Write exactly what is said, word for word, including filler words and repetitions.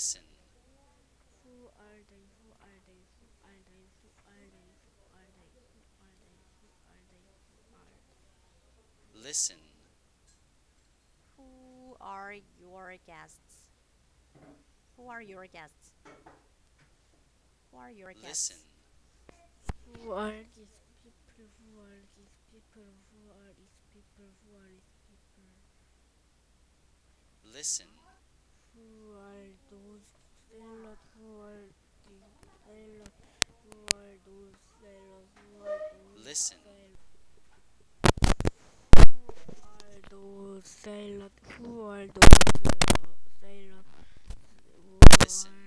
Listen. Who are they? Who are they? Who are they? Who are they? Who are they? Who are they? Who are they? Who are Listen. Who are your guests? Who are your guests? Who are your Listen. guests? Who are these people? Who are these people? Who are these people? Who are these people? Listen. Who are those sailors? Who are these sailors? Who are those sailors? Who are those Listen. sailors? Who are those sailors? Who are those sailors? Who Listen. are